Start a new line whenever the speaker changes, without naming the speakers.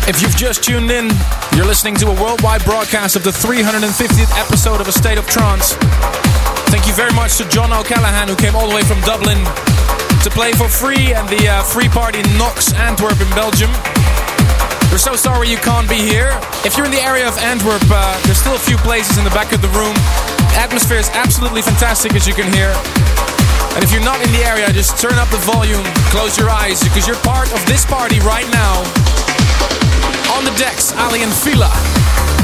If you've just tuned in, you're listening to a worldwide broadcast of the 350th episode of A State of Trance. Thank you very much to John O'Callaghan, who came all the way from Dublin to play for free at the free party Nox Antwerp in Belgium. We're so sorry you can't be here. If you're in the area of Antwerp, there's still a few places in the back of the room. The atmosphere is absolutely fantastic, as you can hear. And if you're not in the area, just turn up the volume, close your eyes, because you're part of this party right now. On the decks, Ali and Fila.